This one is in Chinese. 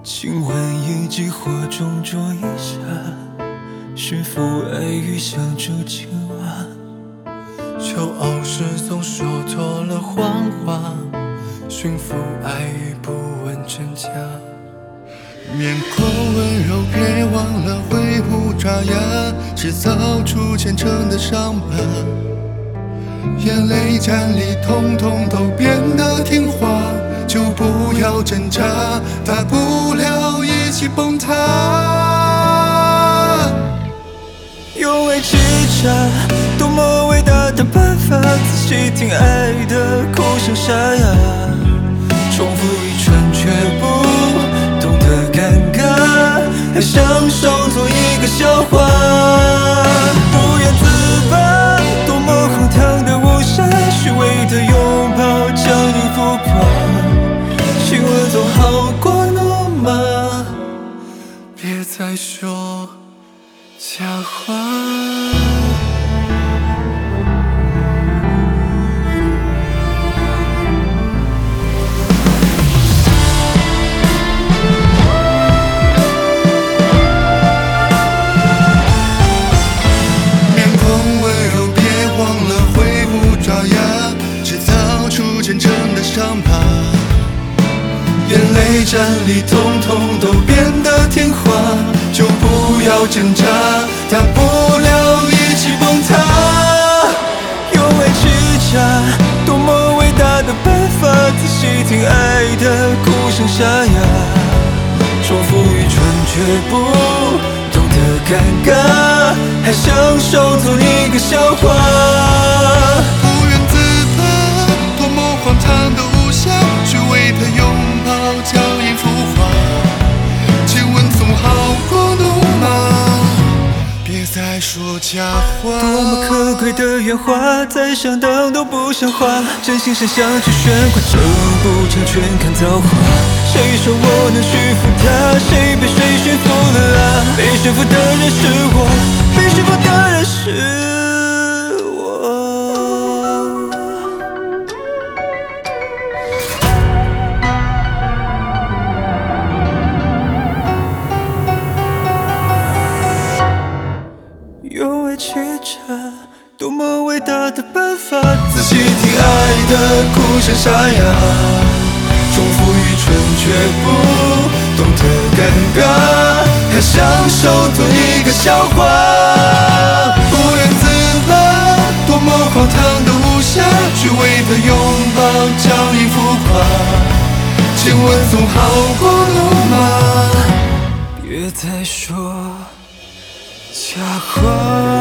亲吻一记火中灼一下，是否爱欲像株青蛙？ 求傲时总说错了谎话，驯服爱欲不问真假。面孔温柔，别忘了挥舞爪牙，制造出虔诚的伤疤。眼泪站立，统统都变得听话，就不要挣扎，大不了一起崩塌。 用爱欺诈，多么伟大的办法！仔细听爱的哭声沙哑，重复一串却不懂得尴尬，还享受做一个笑话。不言自拔，多么荒唐的无暇，虚伪的拥抱将你浮夸，亲吻总好过怒骂， 别再说假话。面孔温柔，别忘了挥舞爪牙，制造出真诚的伤疤。眼泪站立，统统都变得听话，就不要挣扎，大不了一起崩塌。 用爱欺诈，多么伟大的办法！仔细听爱的哭声沙哑，重复一串却不懂得尴尬，还享受做一个笑话。 不愿自拔，多么荒唐的无暇，虚伪的拥抱将你孵化，亲吻总好过怒骂，别再说假话。 多么可贵的圆滑，再上当都不像话，真心是想去悬挂，成不成全看造化。谁说我能驯服他？谁被谁驯服了啊？被驯服的人是我，被驯服的人是我。用爱欺诈，多么伟大的办法！仔细听爱的哭声沙哑，重复一串却不懂得尴尬，还享受做一个笑话。 不愿自拔，多么荒唐的无暇，虚伪的拥抱将你浮夸，亲吻总好过怒骂， 别再说假话。